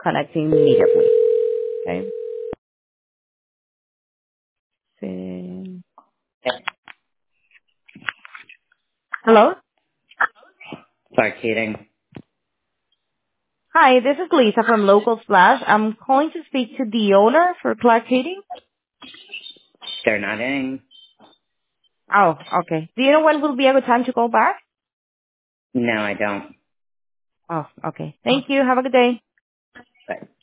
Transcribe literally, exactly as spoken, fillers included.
connecting immediately. Okay. See. Hello? Clark Heating. Hi, this is Lisa from Local Splash. I'm calling to speak to the owner for Clark Heating. They're not in. Oh, okay. Do you know when will be a good time to call back? No, I don't. Oh, okay. Thank you. Have a good day. But